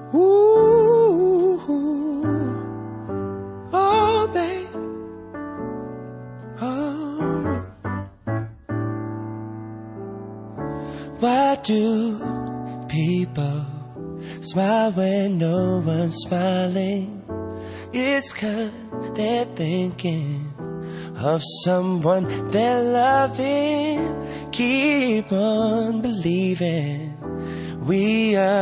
Ooh, oh, babe, oh. Why do people smile when no one's smiling? It's 'cause they're thinking of someone they're loving. Keep on believing we are